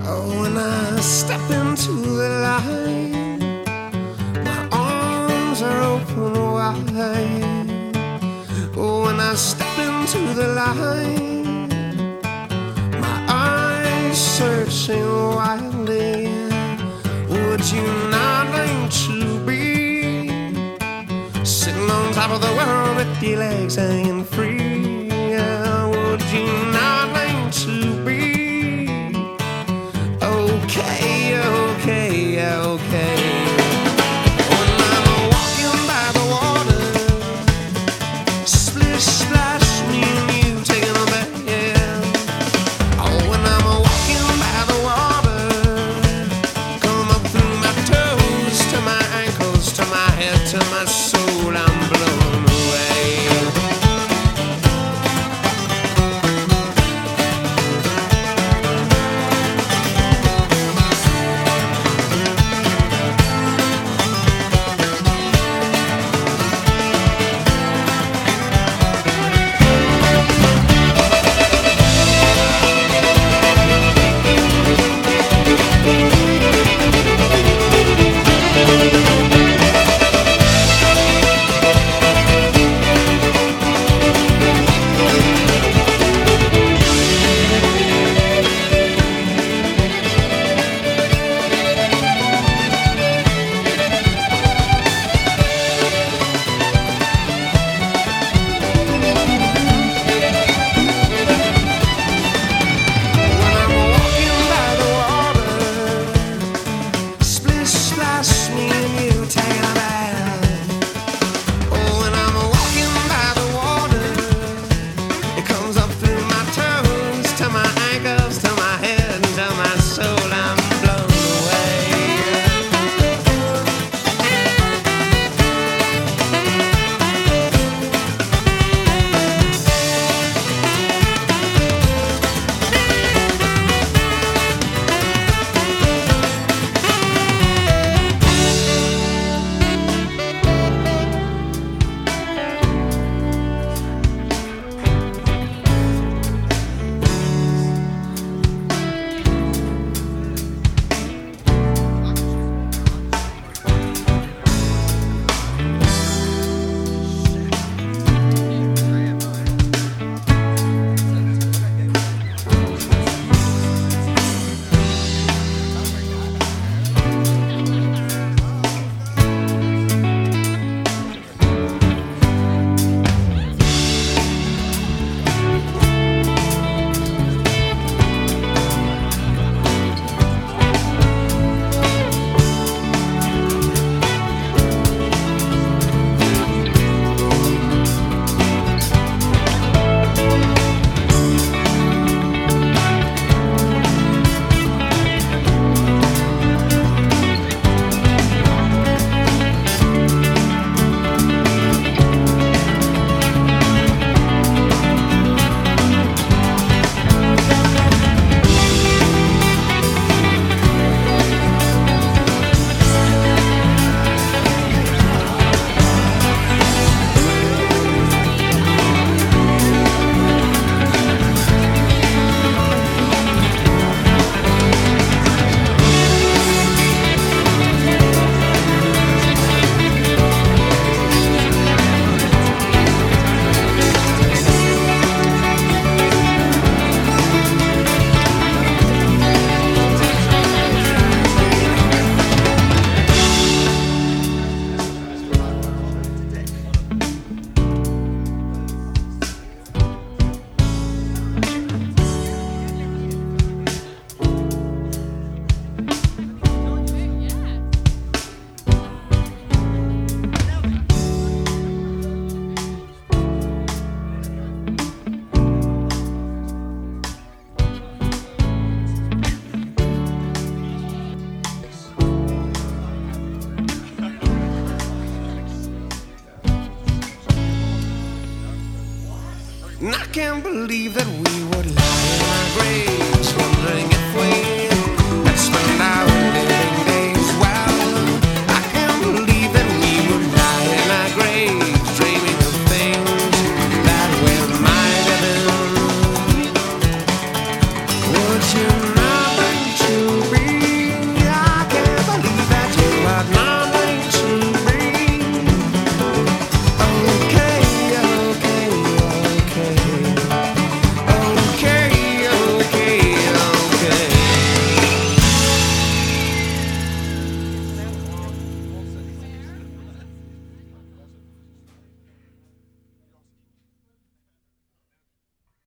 Oh, when I step into the light, my arms are open wide. Oh, when I step into the light, my eyes searching wildly. Would you not like to be sitting on top of the world with your legs hanging free? Would you not like to be okay, okay, okay? When I'm walking by the water, splish splash, me and you taking a bath. Oh, when I'm walking by the water, come up through my toes to my ankles, to my head, to my soul, I'm blown away. And I can't believe that we would lie in our grave.